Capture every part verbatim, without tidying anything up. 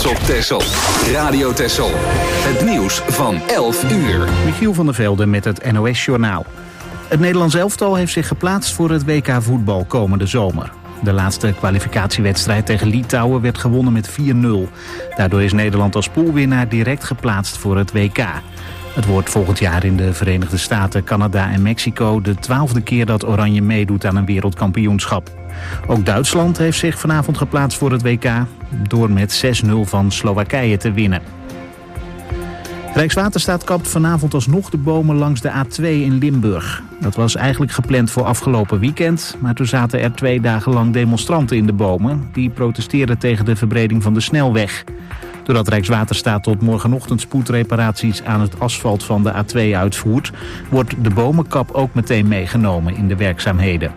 op Texel. Radio Texel. Het nieuws van elf uur. Michiel van der Velde met het N O S-journaal. Het Nederlands elftal heeft zich geplaatst voor het W K voetbal komende zomer. De laatste kwalificatiewedstrijd tegen Litouwen werd gewonnen met vier nul. Daardoor is Nederland als poolwinnaar direct geplaatst voor het W K. Het wordt volgend jaar in de Verenigde Staten, Canada en Mexico de twaalfde keer dat Oranje meedoet aan een wereldkampioenschap. Ook Duitsland heeft zich vanavond geplaatst voor het W K door met zes nul van Slowakije te winnen. Rijkswaterstaat kapt vanavond alsnog de bomen langs de A twee in Limburg. Dat was eigenlijk gepland voor afgelopen weekend, maar toen zaten er twee dagen lang demonstranten in de bomen. Die protesteerden tegen de verbreding van de snelweg. Doordat Rijkswaterstaat tot morgenochtend spoedreparaties aan het asfalt van de A twee uitvoert, wordt de bomenkap ook meteen meegenomen in de werkzaamheden.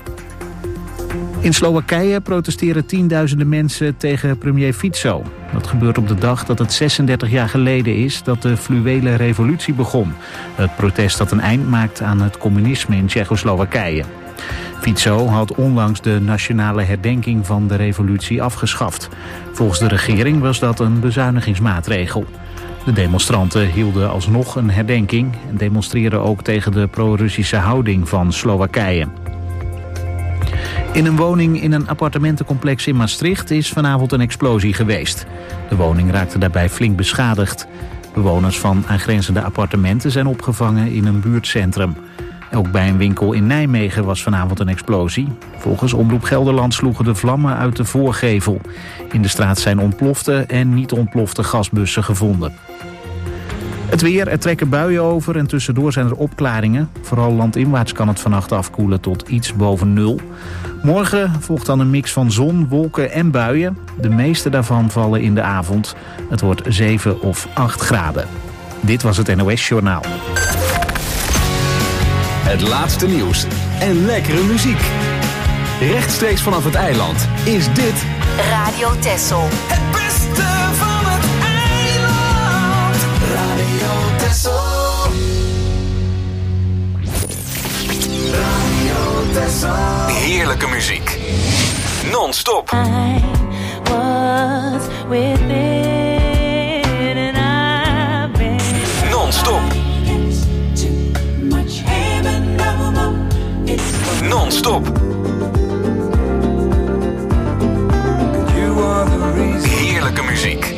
In Slowakije protesteren tienduizenden mensen tegen premier Fico. Dat gebeurt op de dag dat het zesendertig jaar geleden is dat de fluwelen revolutie begon. Het protest dat een eind maakt aan het communisme in Tsjechoslowakije. Fico had onlangs de nationale herdenking van de revolutie afgeschaft. Volgens de regering was dat een bezuinigingsmaatregel. De demonstranten hielden alsnog een herdenking en demonstreerden ook tegen de pro-Russische houding van Slowakije. In een woning in een appartementencomplex in Maastricht is vanavond een explosie geweest. De woning raakte daarbij flink beschadigd. Bewoners van aangrenzende appartementen zijn opgevangen in een buurtcentrum. Ook bij een winkel in Nijmegen was vanavond een explosie. Volgens Omroep Gelderland sloegen de vlammen uit de voorgevel. In de straat zijn ontplofte en niet ontplofte gasbussen gevonden. Het weer, er trekken buien over en tussendoor zijn er opklaringen. Vooral landinwaarts kan het vannacht afkoelen tot iets boven nul. Morgen volgt dan een mix van zon, wolken en buien. De meeste daarvan vallen in de avond. Het wordt zeven of acht graden. Dit was het N O S-journaal. Het laatste nieuws en lekkere muziek. Rechtstreeks vanaf het eiland is dit Radio Texel. Het beste van het eiland. Radio Texel. Radio Texel. heerlijke muziek. Non-stop. I was within and I've been Non-stop. Non-stop. Heerlijke muziek.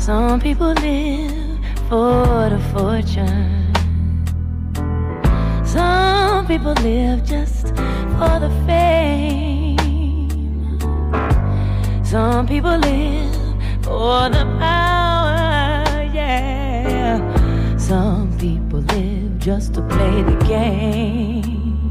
Some people live for the fortune. Some people live just for the fame. Some people live for the power, yeah. Some people live just to play the game.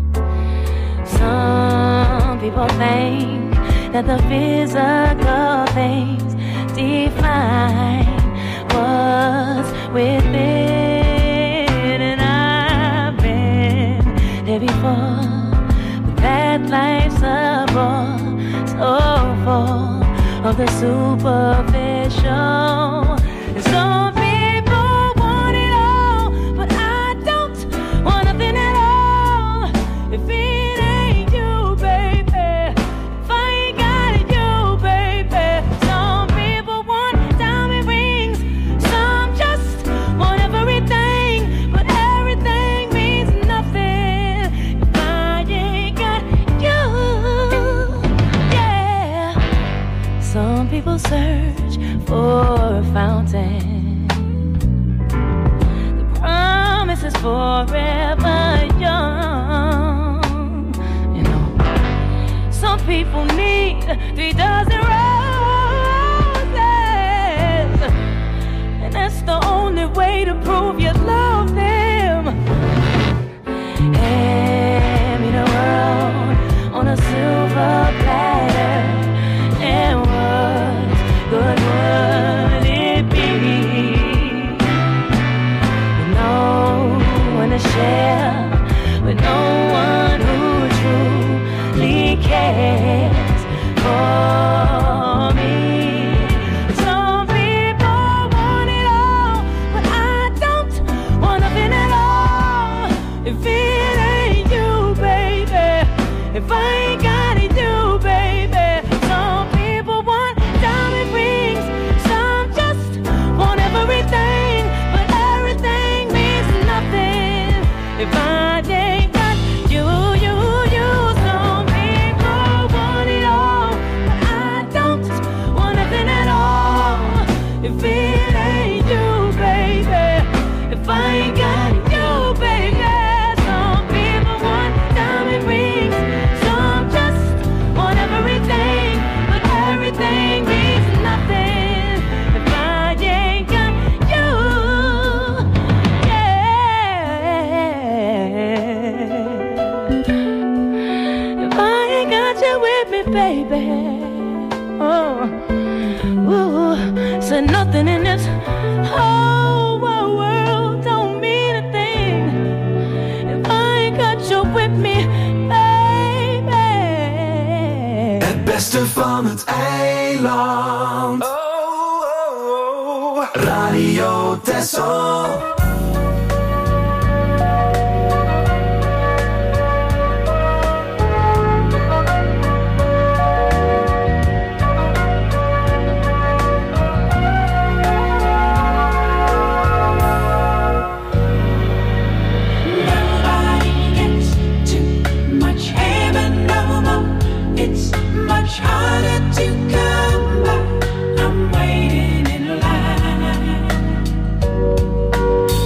Some people think that the physical things define what's within, and I've been there before, but that life's a bore so full of the superficial. And some people want it all, but I don't want nothing at all. If it ain't you, baby, if I ain't got it, you, baby. Some people want diamond rings, some just want everything, but everything means nothing if I ain't got you. Yeah. Some people search for a fountain. The promise is forever young. You know, some people need three dozen roses, and that's the only way to prove you love them. Hand me the world on a silver platter, and what good would it be with no one to share, with no one who truly cares for me? Some people want it all, but I don't want nothing at all. If it ain't you, baby, if I ain't got it, you, baby. Some people want diamond rings, some just want everything, but everything means nothing if I ain't got you, you, you. Some people want it all, but I don't want nothing at all. If it ain't you, baby, if I ain't got you, baby. Some people want diamond rings, some just want everything, but everything means nothing if I ain't got you. Yeah. If I ain't got you with me, baby. Oh, ooh, so nothing in this whole wide world don't mean a thing if I ain't got you with me, baby. Het beste van het eiland. Oh, oh, oh. Radio Texel. Nobody gets too much heaven no more. It's much harder to come by. I'm waiting in line.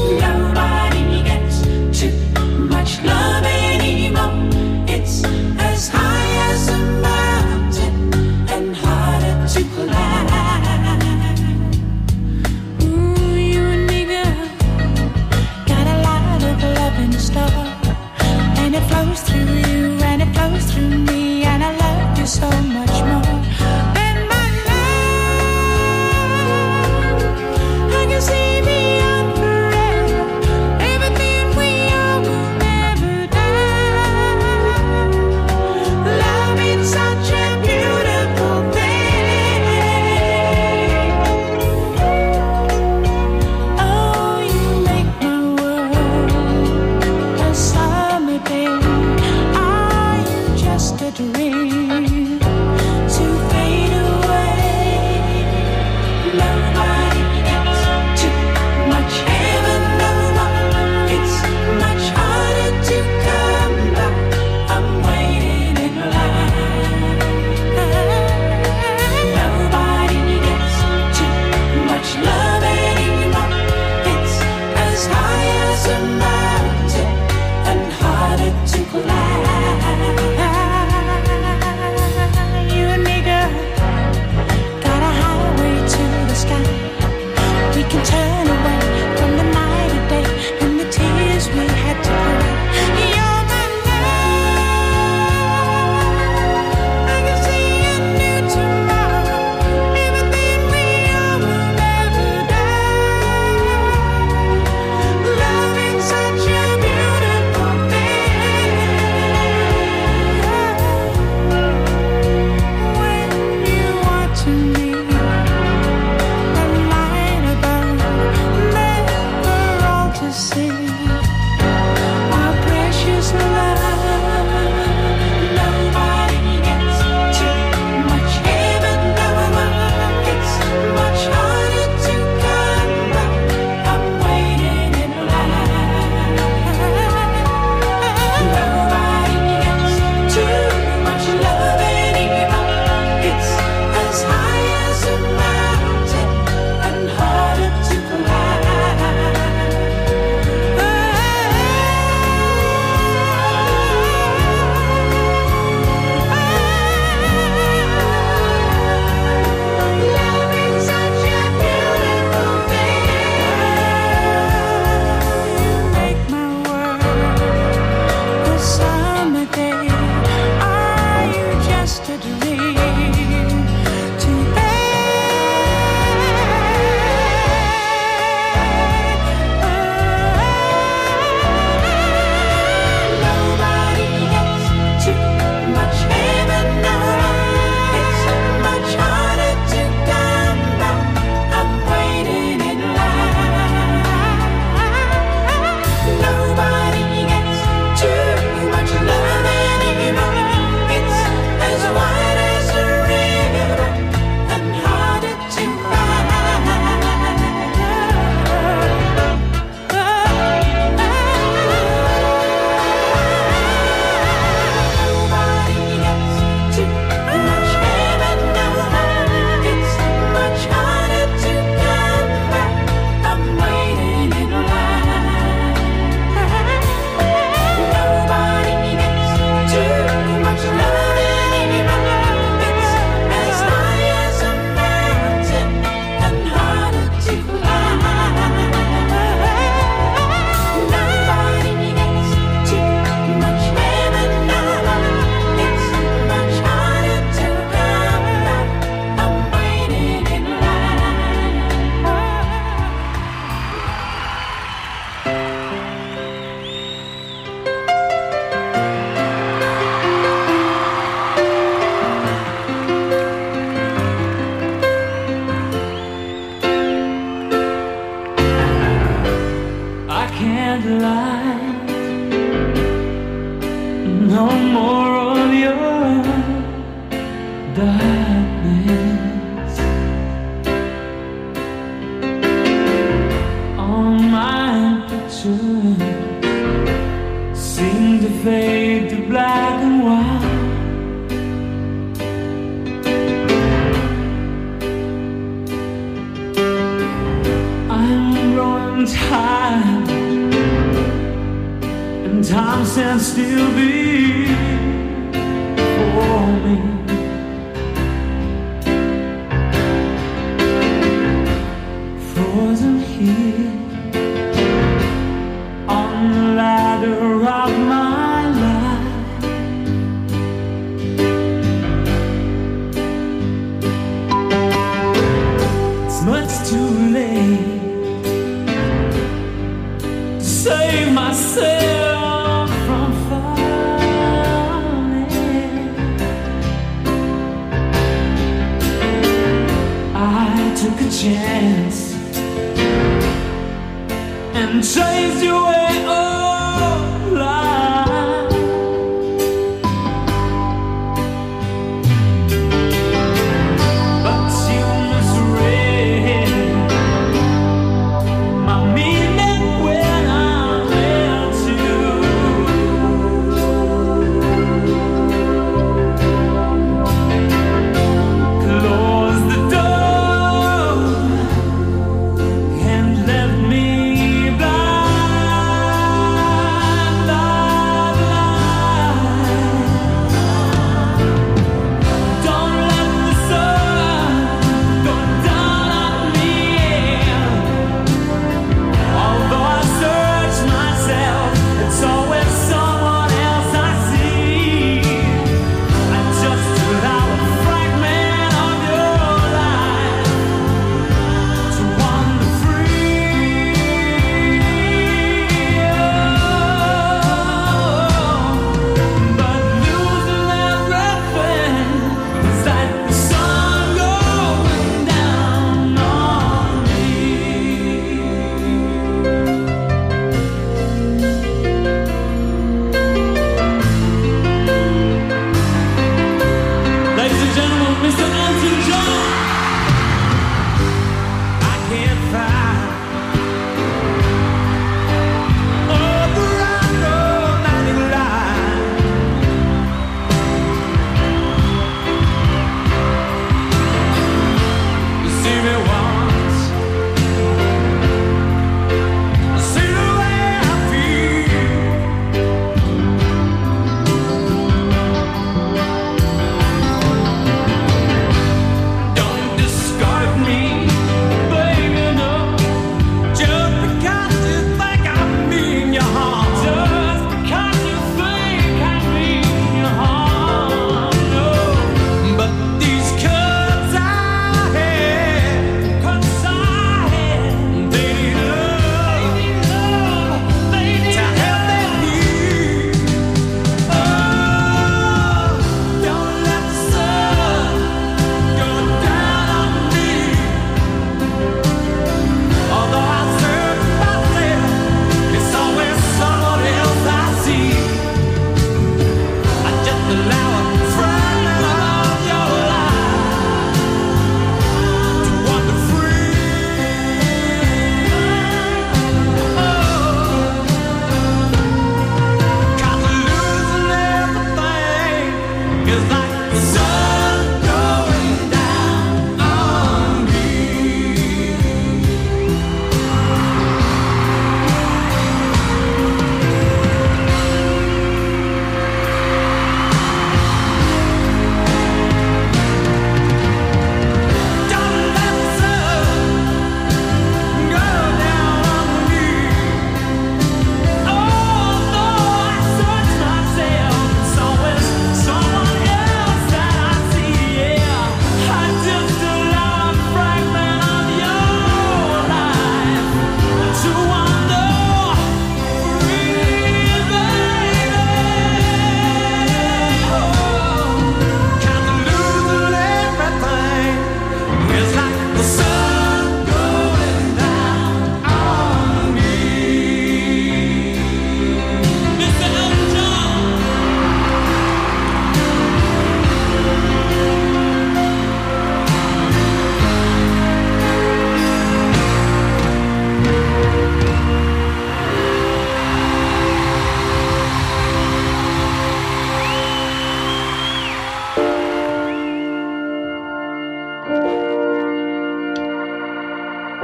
can't lie. No more of your darkness. All my pictures seem to fade to black and white. Time and time stands still before me. Frozen here on the ladder of my life. It's much too late. Save myself from falling. I took a chance and chased you away alive. But you misread my meaning when I Blind.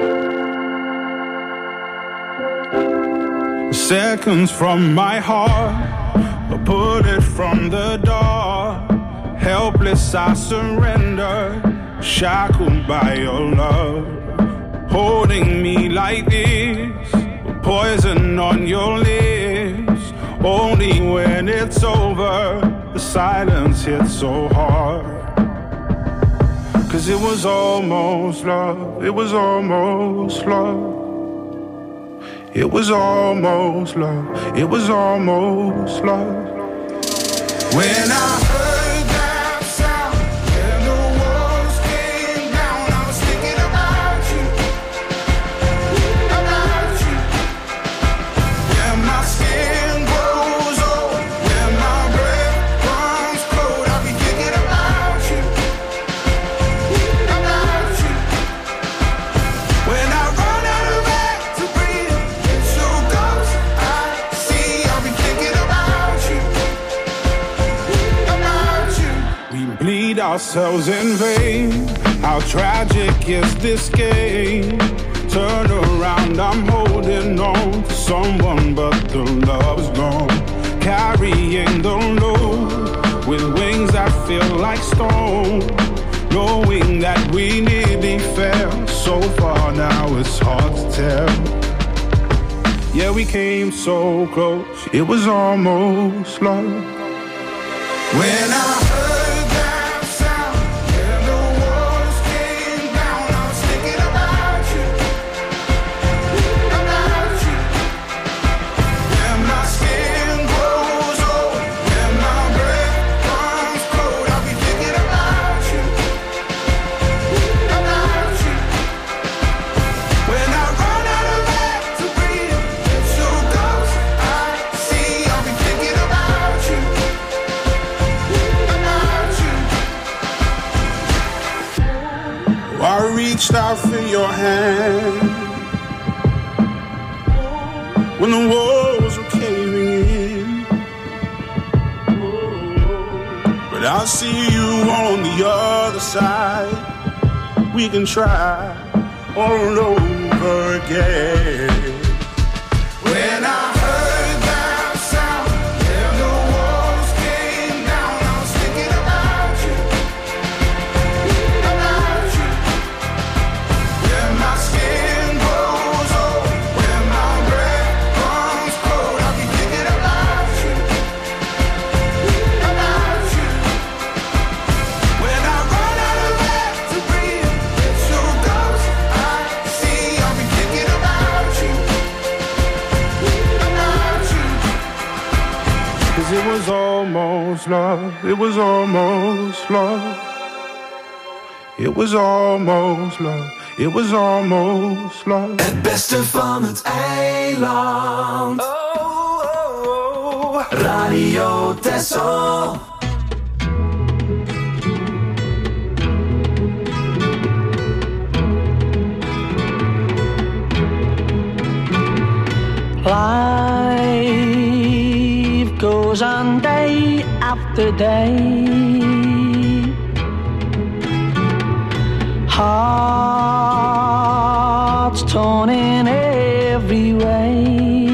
Seconds from my heart, a bullet from the door. Helpless I surrender, shackled by your love. Holding me like this, poison on your lips. Only when it's over, the silence hits so hard. Cause it was almost love, it was almost love. It was almost love, it was almost love. When I heard that sound and the walls came down, I was thinking about you, about you. When my skin grows old, when my breath comes cold, I'll be thinking about you, about you. When I run out of air to breathe, so close I see, I'll be thinking about you, about you. We bleed ourselves in vain. How tragic is this game? Turn around, I'm holding on to someone, but the love's gone. Carrying the load with wings that feel like stone. Knowing that we nearly fell so far, now it's hard to tell. Yeah, we came so close, it was almost love. When I heard that sound and the walls came down, I was thinking about you, about you. When my skin grows old, when my breath comes cold, I'll be thinking about you, about you. When I run out of air to breathe, so close I see, I'll be thinking about you, about you. I reached out for your hand when the walls were caving in, but I see you on the other side. We can try all over again. When I heard that sound and the walls came down, I was thinking about you, about you. When my skin grows old, when my breath comes cold, I'll be thinking about you, about you. When I run out of air to breathe, so close I see, I'll be thinking about you, about you. Cause it was almost love, it was almost love. It was almost love, it was almost love. Het beste van het eiland. Oh, oh, oh. Radio Texel. Life goes on day after day. Hearts torn in every way.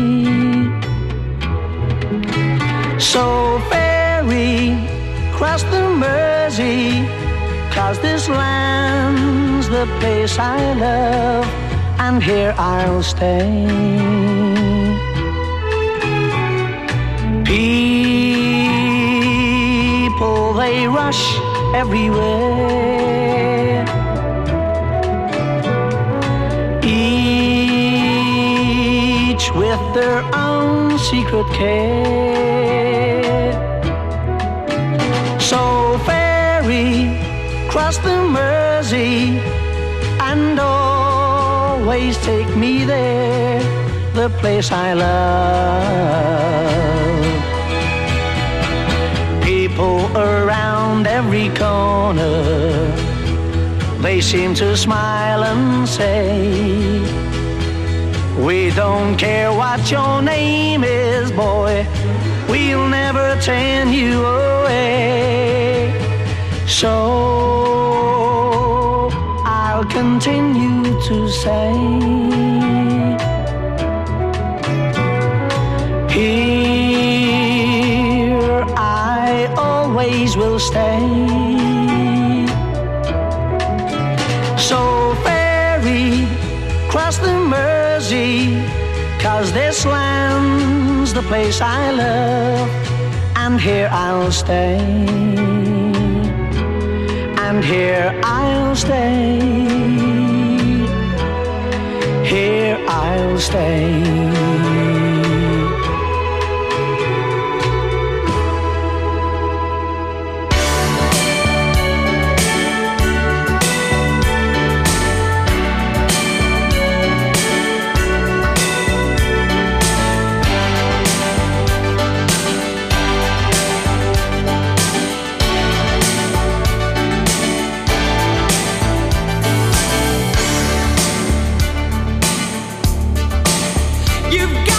So ferry cross the Mersey, 'cause this land's the place I love, and here I'll stay. People, they rush everywhere. Each with their own secret care. So ferry, cross the Mersey, and always take me there, the place I love. People around every corner, they seem to smile and say, we don't care what your name is, boy, we'll never turn you away. So I'll continue continue to say, here I always will stay. So ferry, cross the Mersey, 'cause this land's the place I love, and here I'll stay, and here I'll stay, here I'll stay. You've got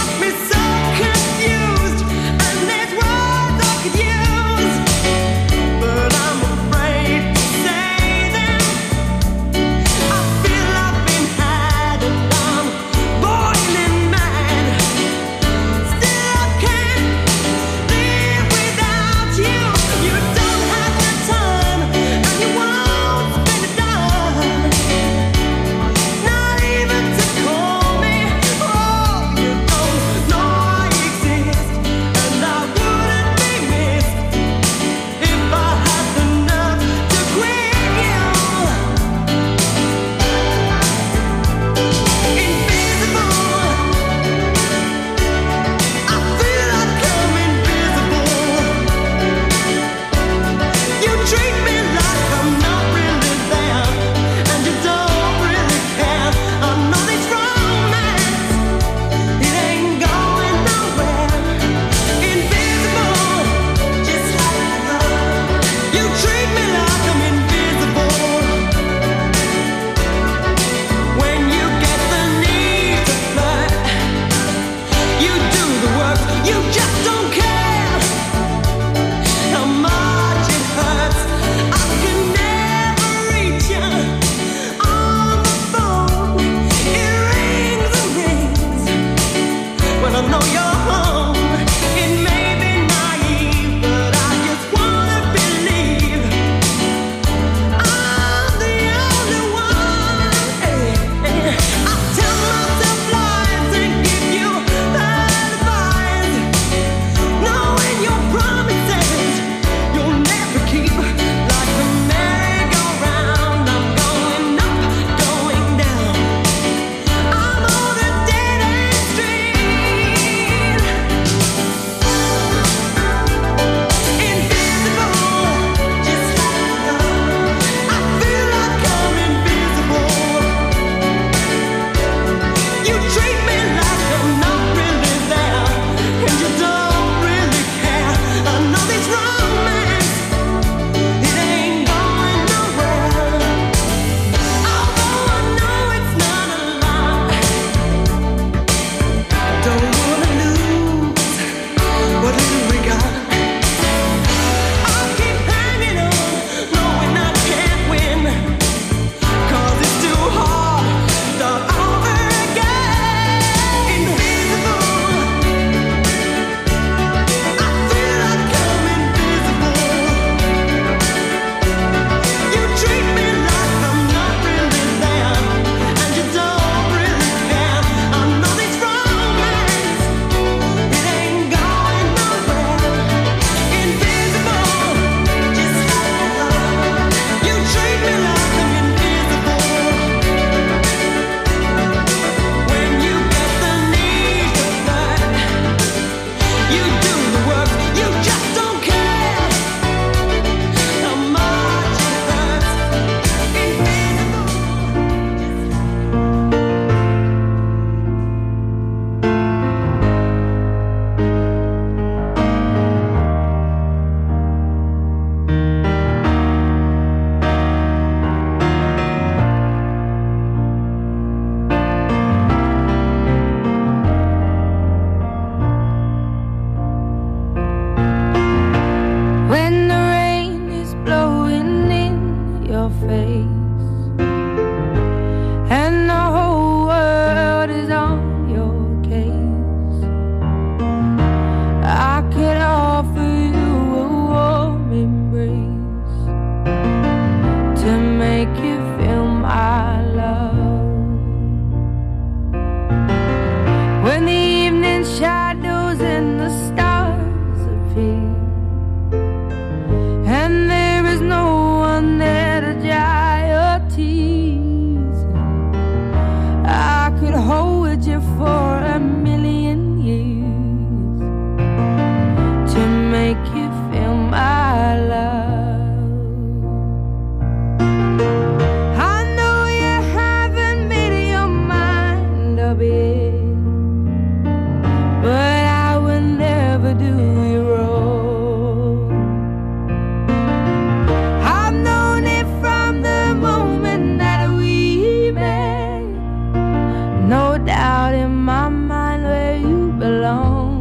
No doubt in my mind where you belong.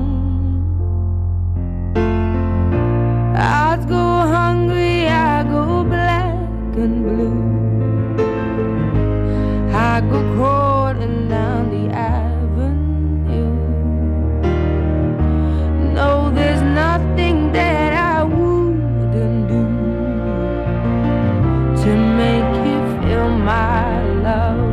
I'd go hungry, I go black and blue. I go crawling down the avenue. No, there's nothing that I wouldn't do to make you feel my love.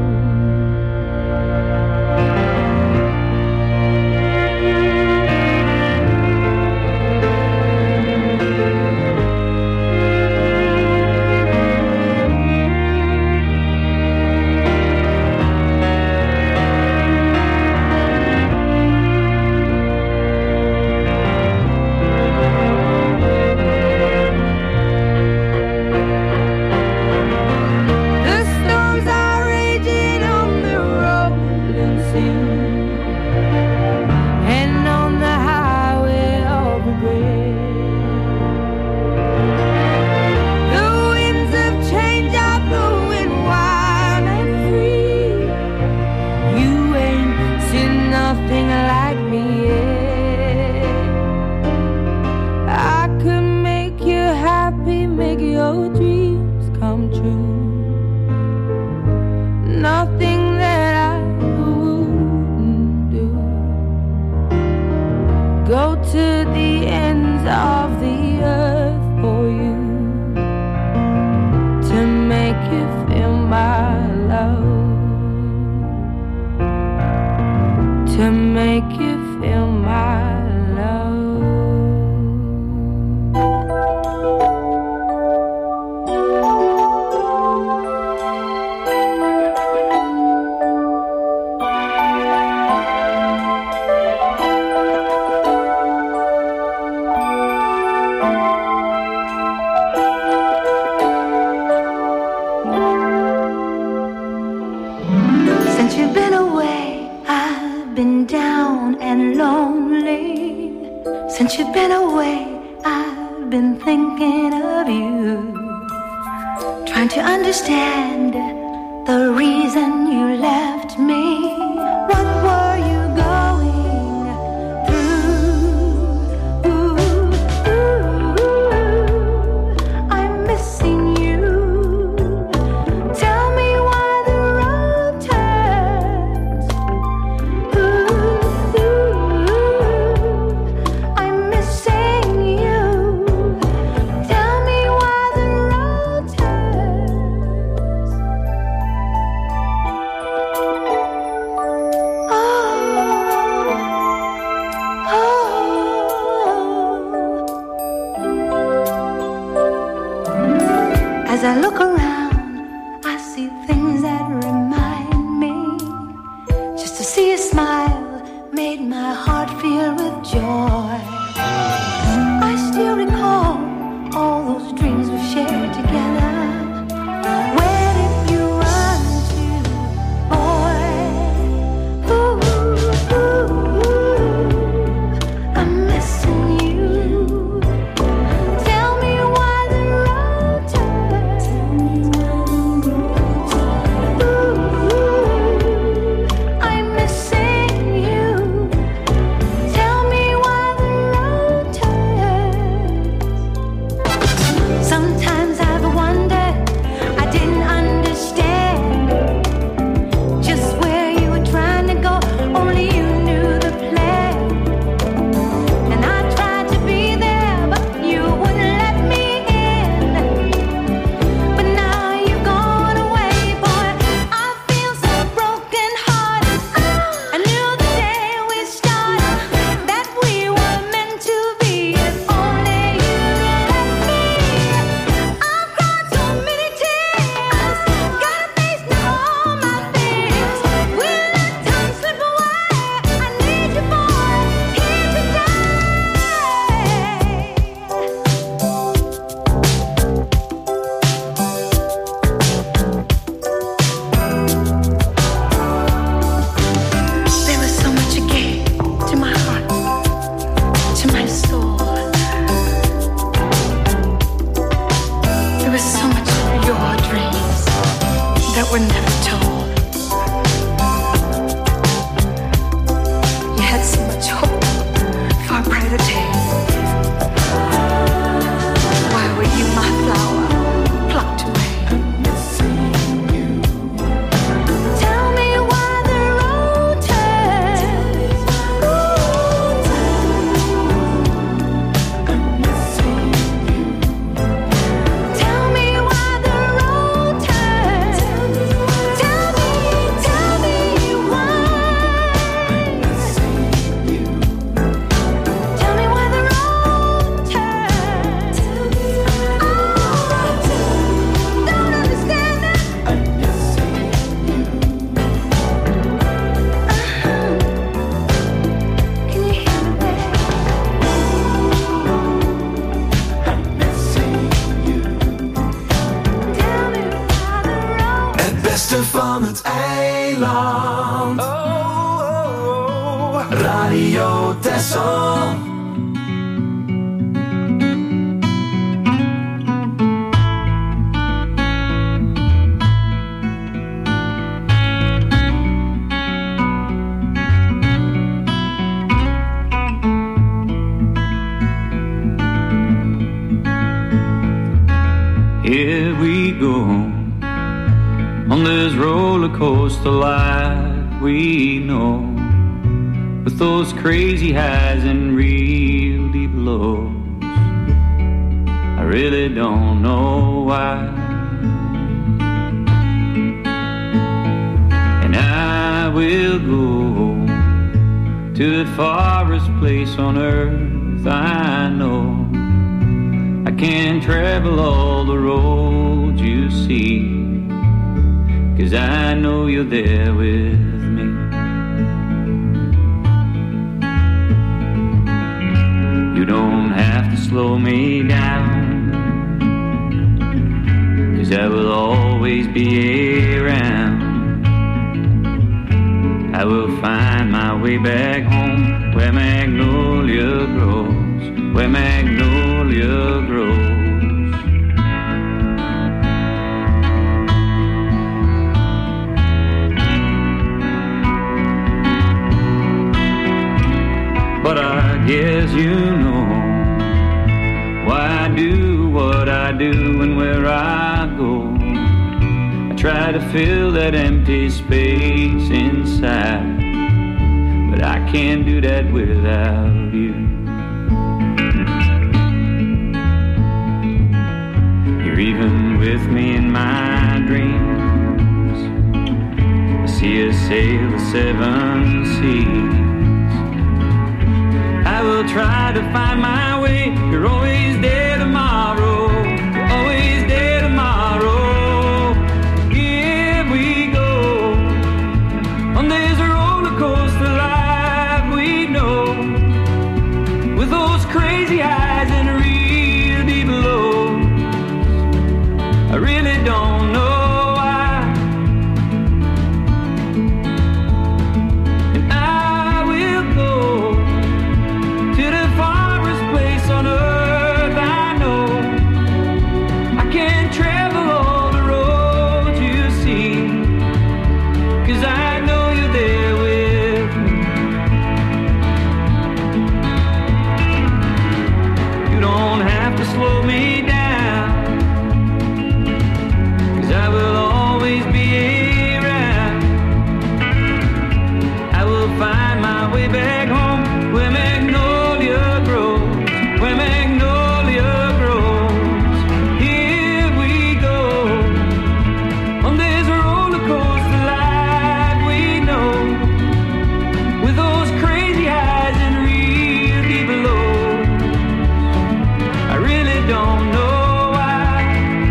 Radio Texel. Here we go on this roller coaster life we know, with those crazy highs and real deep lows. I really don't know why, and I will go to the farthest place on earth I know. I can't travel all the roads you see, 'cause I know you're there with me. You don't have to slow me down, 'cause I will always be around. I will find my way back home, where magnolia grows, where magnolia grows. But I guess you know why I do what I do and where I go. I try to fill that empty space inside, but I can't do that without you. You're even with me in my dreams. I see us sail the seven seas. I will try to find my way. You're always there tomorrow. You're always there tomorrow. Here we go on this roller coaster life we know, with those crazy highs and real deep lows. I really don't know why, and I will go to the farthest place on earth I know. I can't travel all the roads you see, 'cause I know you're there with me. You don't have to slow me down, 'cause I will always be around. I will find my way back home, where magnolia grows, where magnolia grows. Here we go on this roller coaster life we know, with those crazy highs and real deep lows. I really don't know why,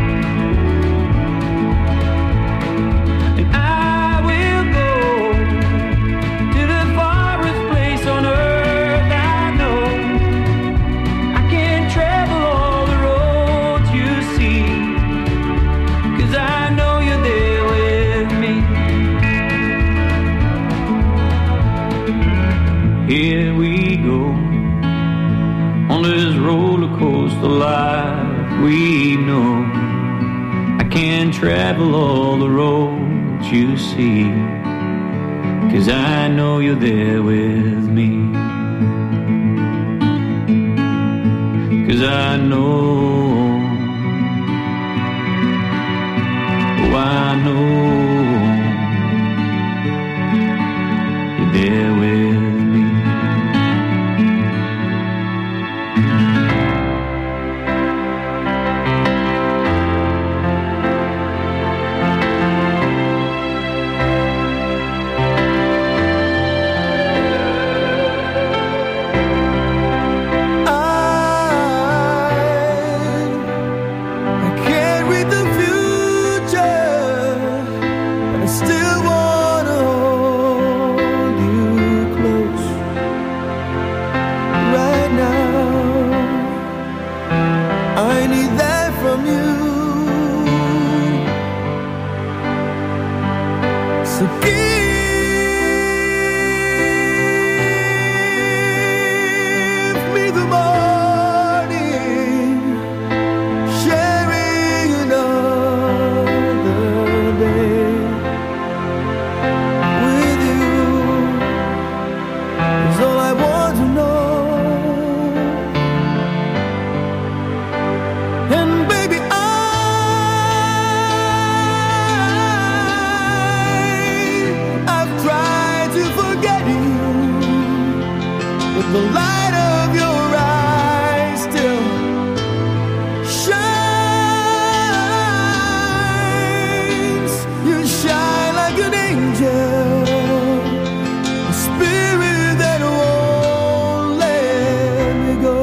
and I will go to the farthest place on earth I know. I can't travel all the roads you see, 'cause I know you're there with me. Here we go on this roller coaster life we know. I can't travel all the roads you see, 'cause I know you're there with me. 'Cause I know, oh I know you're there with me. I can't read the future, but I still wanna hold you. the light of your eyes still shines. You shine like an angel, a spirit that won't let me go.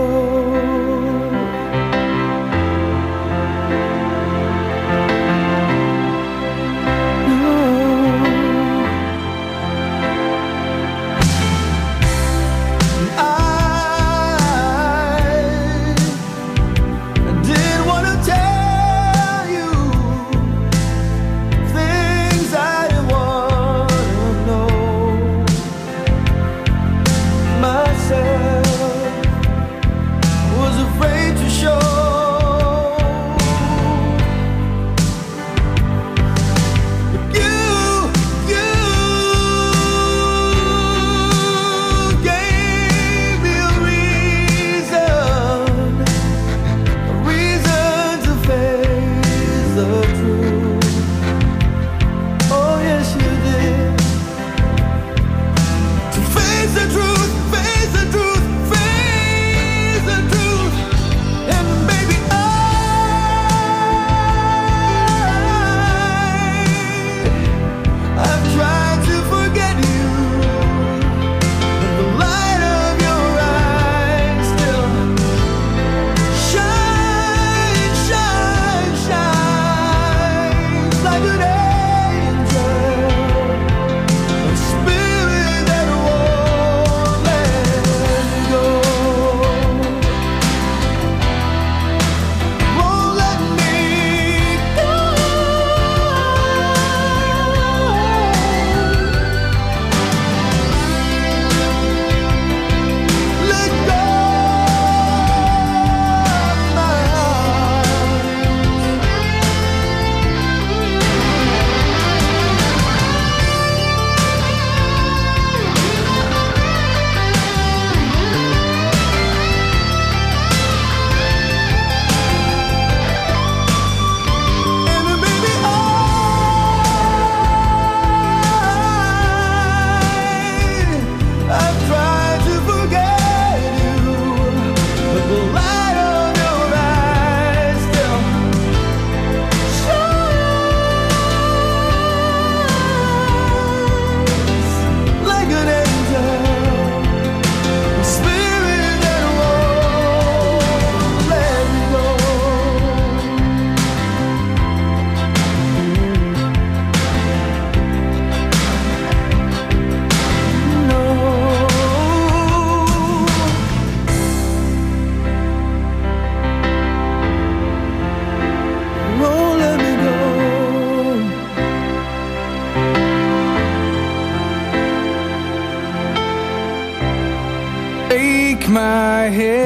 Take my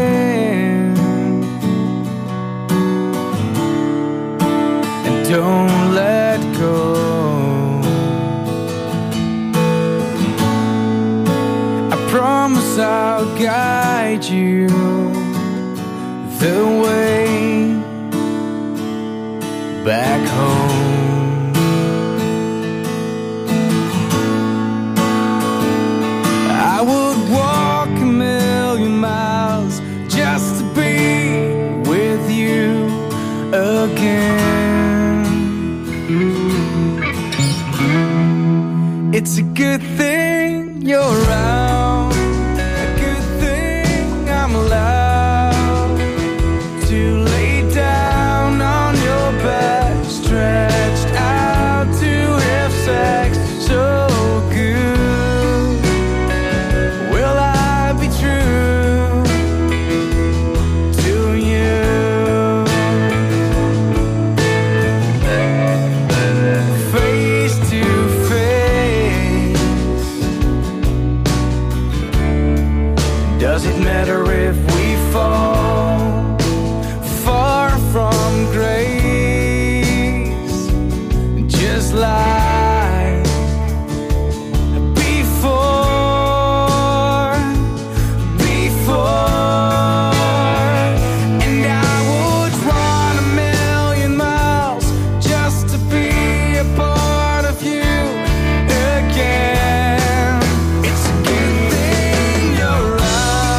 hand and don't let go. I promise I'll guide you the way back home. I would walk a million miles just to be with you again. It's a good thing you're around, a good thing I'm allowed to lay down on your back, stretched out to have sex so good. Will I be true to you? Face to face. Does it matter if we fall far from grace? Just like before, before. And I would run a million miles just to be a part of you again. It's a good thing you're around.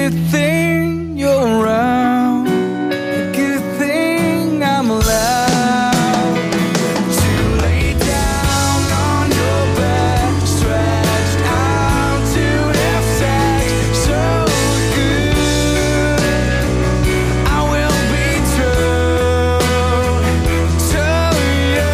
good thing you're around. A good thing I'm allowed to lay down on your back, stretched out to have sex. So good, I will be true to you,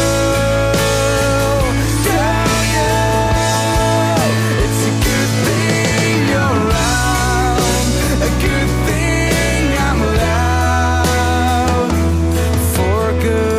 to you. It's a good thing you're around, a good thing I'm allowed for good.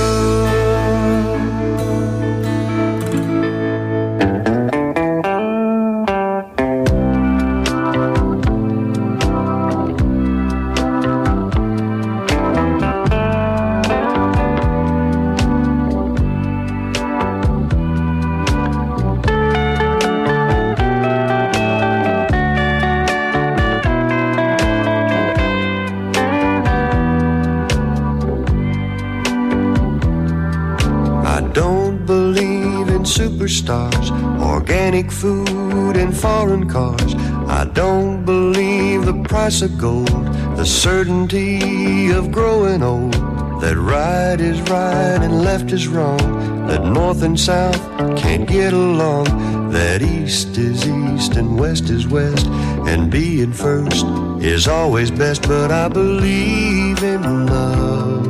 I don't believe in superstars, organic food and foreign cars. I don't believe the price of gold, the certainty of growing old. That right is right and left is wrong, that north and south can't get along, that east is east and west is west, and being first is always best. But I believe in love,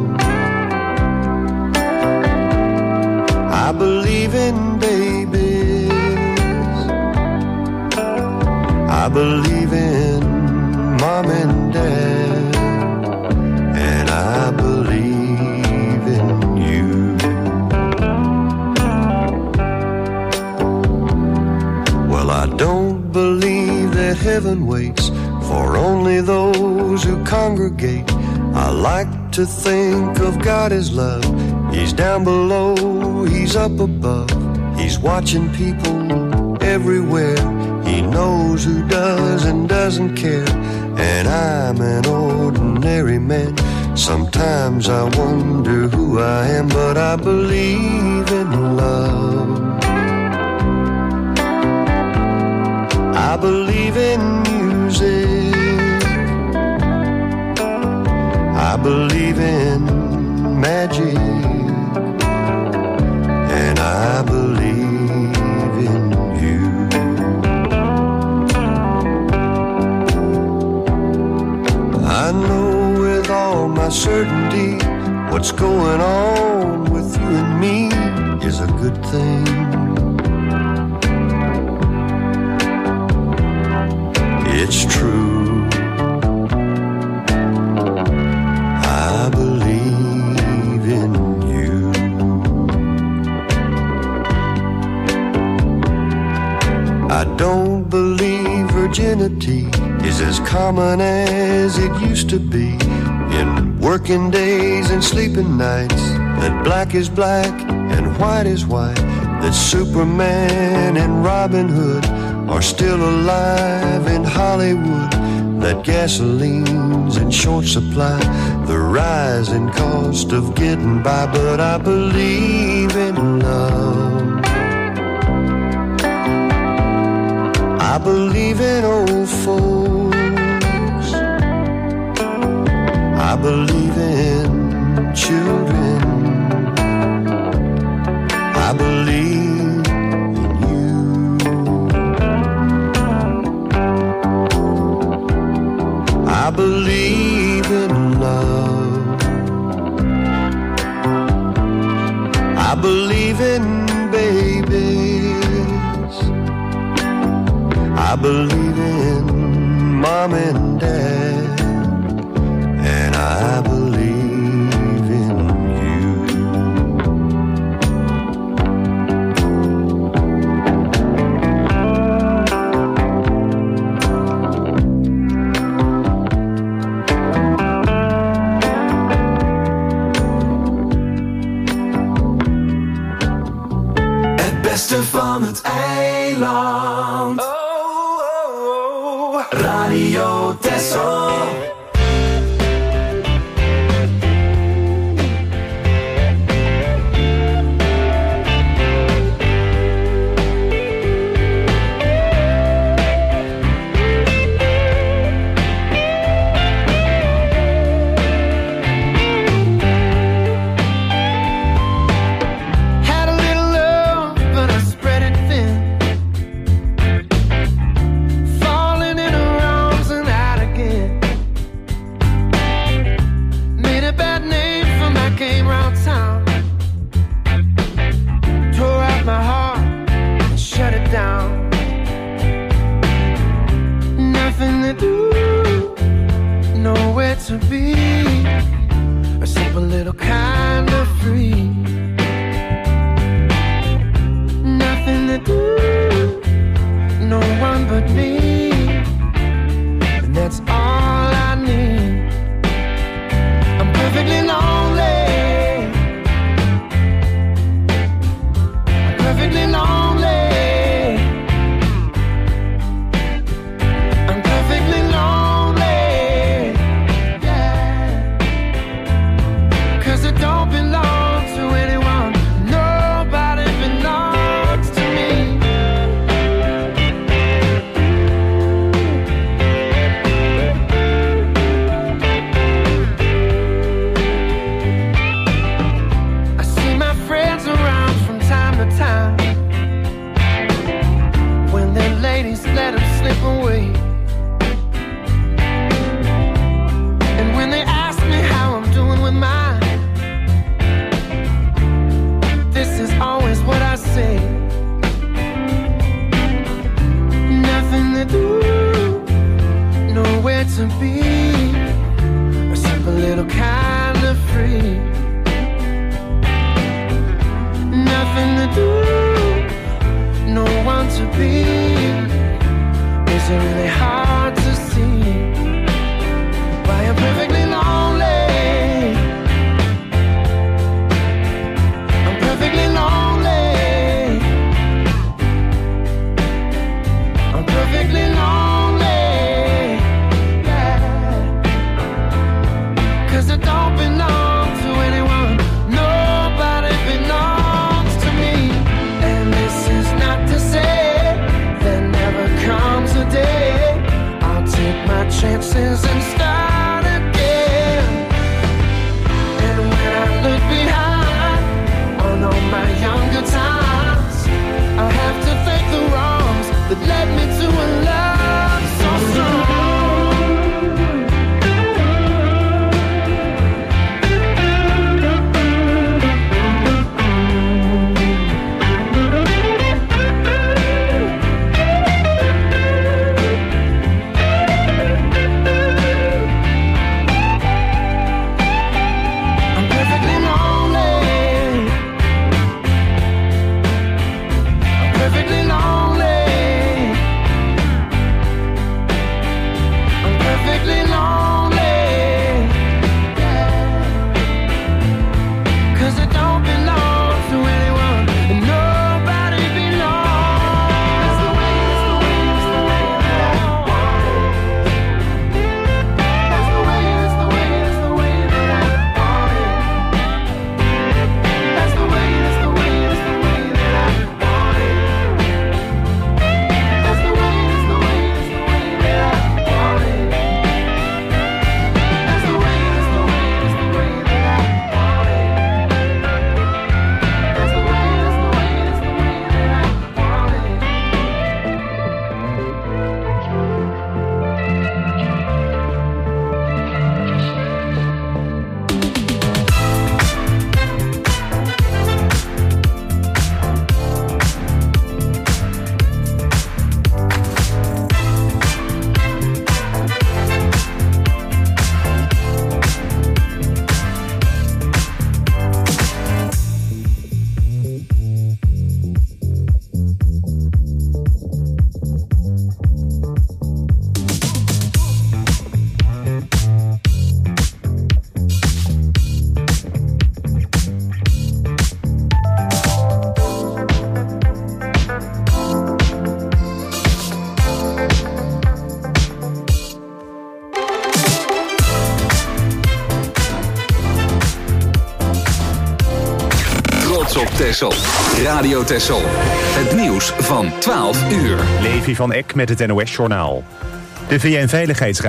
I believe in babies, I believe in mom and dad, and I believe in you. Well, I don't believe that heaven waits for only those who congregate. I like to think of God as love. He's down below, he's up above. He's watching people everywhere. He knows who does and doesn't care. And I'm an ordinary man. Sometimes I wonder who I am, but I believe in love. I believe in music, I believe in magic, and I believe in you. I know with all my certainty what's going on with you and me is a good thing. It's true, I believe in you. I don't believe virginity is as common as it used to be. In working days and sleeping nights, that black is black and white is white, that Superman and Robin Hood are still alive in Hollywood, that gasoline's in short supply, the rising cost of getting by. But I believe in love, I believe in old folks, I believe in children, I believe in you. I believe in love, I believe in babies, I believe in mom and dad, and I believe in you. Het beste van het eiland. Oh, oh, oh. Radio Texel. to do, nowhere to be, a simple little kind of free. Nothing to do, no one but me, and that's all I need. I'm perfectly lonely, I'm perfectly lonely, I'm perfectly lonely, yeah, 'cause I don't belong to anyone, nobody belongs to me. I see my friends around from time to time, when their ladies let them slip away, and when they ask me how I'm doing with mine, this is always what I say. Nothing to do, nowhere to be, a simple little kind of free. Nothing to do, no one to be. Is it really hard to see why I'm perfectly lonely? I'm perfectly lonely. I'm perfectly lonely. Yeah. 'Cause I don't belong to anyone. Nobody belongs to me. And this is not to say there never comes a day I'll take my chances and start again. And when I look behind on all my younger times, I have to thank the wrongs that led me to a love so strong. I'm perfectly lonely. I'm perfectly lonely. I'm perfectly lonely. Yeah. 'Cause I don't belong to anyone, and nobody belongs. That's the way, that's the way, that's the way that I want it. That's the way, that's the way, that's the way that I want it. That's the way, that's the way, that's the way that I want it. That's the way, that's the way, that's the way that I want it. That's the way, that's the way, that's the way that I want it. That's the way, that's the way, that's the way that I want it. Trots op Texel. Radio Texel. Het nieuws van twaalf uur. Levi van Eck met het N O S-journaal. De V N-veiligheidsraad